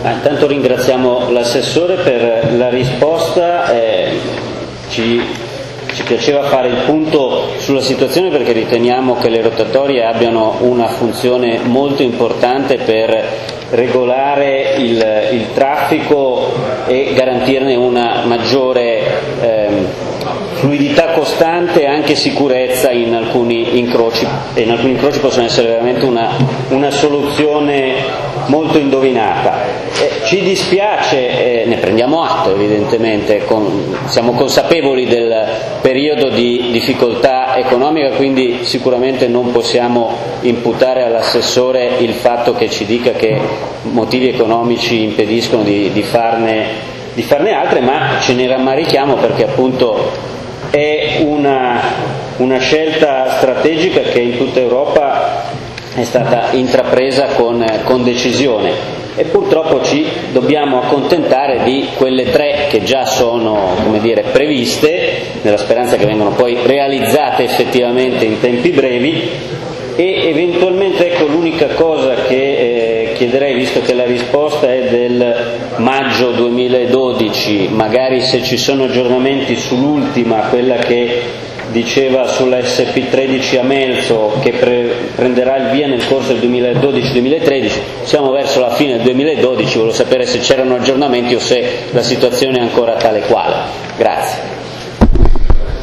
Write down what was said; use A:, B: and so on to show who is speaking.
A: Intanto ringraziamo l'assessore per la risposta, ci piaceva fare il punto sulla situazione perché riteniamo che le rotatorie abbiano una funzione molto importante per regolare il traffico e garantirne una maggiore fluidità costante e anche sicurezza in alcuni incroci, e in alcuni incroci possono essere veramente una soluzione molto indovinata. Ci dispiace, ne prendiamo atto evidentemente, siamo consapevoli del periodo di difficoltà economica, quindi sicuramente non possiamo imputare all'assessore il fatto che ci dica che motivi economici impediscono di farne altre, ma ce ne rammarichiamo perché appunto è una scelta strategica che in tutta Europa è stata intrapresa con decisione, e purtroppo ci dobbiamo accontentare di quelle 3 che già sono, come dire, previste, nella speranza che vengano poi realizzate effettivamente in tempi brevi. E eventualmente, ecco, l'unica cosa che chiederei, visto che la risposta è del maggio 2012, magari se ci sono aggiornamenti sull'ultima, quella che diceva sulla SP13 a Melzo, che prenderà il via nel corso del 2012-2013, siamo verso la fine del 2012, volevo sapere se c'erano aggiornamenti o se la situazione è ancora tale quale. Grazie.